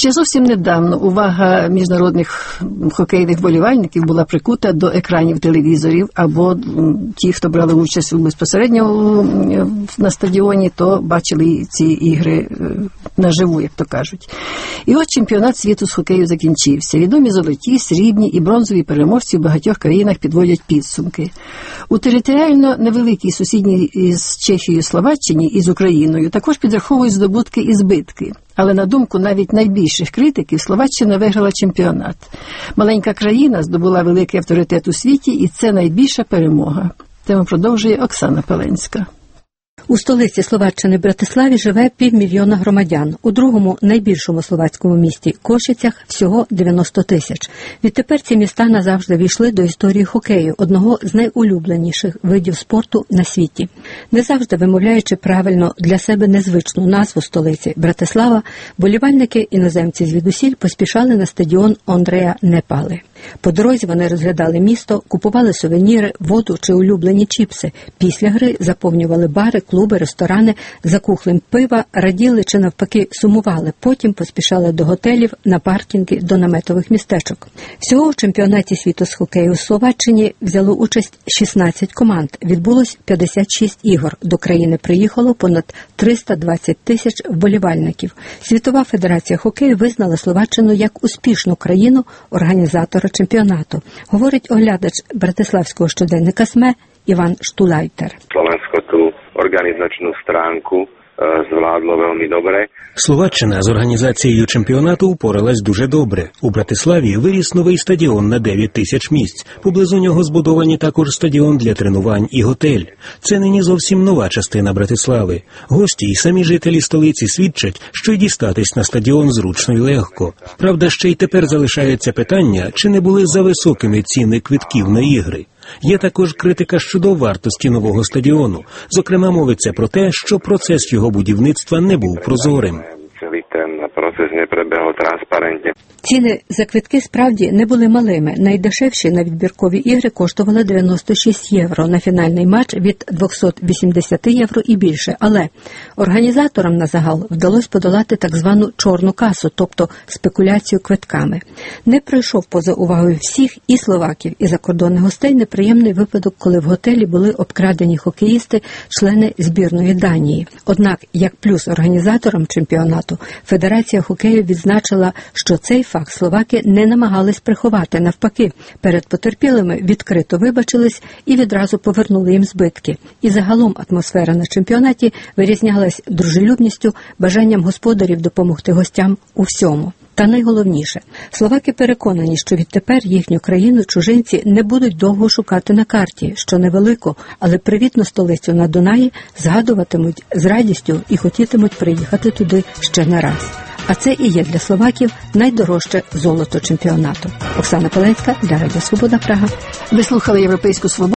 Ще зовсім недавно увага міжнародних хокейних вболівальників була прикута до екранів телевізорів, або ті, хто брали участь безпосередньо на стадіоні, то бачили ці ігри наживу, як то кажуть. І от чемпіонат світу з хокею закінчився. Відомі золоті, срібні і бронзові переможці в багатьох країнах підводять підсумки. У територіально невеликій сусідній із Чехією Словаччині і з Україною також підраховують здобутки і збитки. Але на думку навіть найбільших критиків, Словаччина виграла чемпіонат. Маленька країна здобула великий авторитет у світі, і це найбільша перемога. Тему продовжує Оксана Пеленська. У столиці Словаччини Братиславі живе 500 000 громадян. У другому найбільшому словацькому місті Кошицях всього 90 тисяч. Відтепер ці міста назавжди війшли до історії хокею, одного з найулюбленіших видів спорту на світі. Не завжди вимовляючи правильно для себе незвичну назву столиці Братислава, вболівальники іноземці звідусіль поспішали на стадіон Ондрея Непали. По дорозі вони розглядали місто, купували сувеніри, воду чи улюблені чіпси. Після гри заповнювали бари, клуби, ресторани, за кухлем пива, раділи чи навпаки сумували. Потім поспішали до готелів, на паркінги, до наметових містечок. Всього в чемпіонаті світу з хокею у Словаччині взяло участь 16 команд. Відбулось 56 ігор. До країни приїхало понад 320 тисяч вболівальників. Світова федерація хокею визнала Словаччину як успішну країну-організатора чемпіонату, говорить оглядач братиславського щоденника СМЕ Іван Штулайтер. Slovensko tú organizačnú stránku zvládlo veľmi dobre. Словаччина з організацією чемпіонату упоралась дуже добре. У Братиславі виріс новий стадіон на 9 тисяч місць. Поблизу нього збудовані також стадіон для тренувань і готель. Це нині зовсім нова частина Братислави. Гості і самі жителі столиці свідчать, що й дістатись на стадіон зручно й легко. Правда, ще й тепер залишається питання, чи не були зависокими ціни квитків на ігри. Є також критика щодо вартості нового стадіону. Зокрема, мовиться про те, що процес його будівництва не був прозорим. Процес не пробігав транспарентно. Ціни за квитки справді не були малими. Найдешевші на відбіркові ігри коштували 96 євро, на фінальний матч від 280 євро і більше. Але організаторам на загал вдалося подолати так звану чорну касу, тобто спекуляцію квитками. Не пройшов поза увагою всіх і словаків, і закордонних гостей неприємний випадок, коли в готелі були обкрадені хокеїсти, члени збірної Данії. Однак, як плюс організаторам чемпіонату, Федерація хокею відзначила, що цей факт словаки не намагались приховати. Навпаки, перед потерпілими відкрито вибачились і відразу повернули їм збитки. І загалом атмосфера на чемпіонаті вирізнялась дружелюбністю, бажанням господарів допомогти гостям у всьому. Та найголовніше, словаки переконані, що відтепер їхню країну чужинці не будуть довго шукати на карті, що невелику, але привітну столицю на Дунаї згадуватимуть з радістю і хотітимуть приїхати туди ще не раз. А це і є для словаків найдорожче золото чемпіонату. Оксана Пеленська для Радіо Свобода, Прага. Ви слухали «Європейську свободу».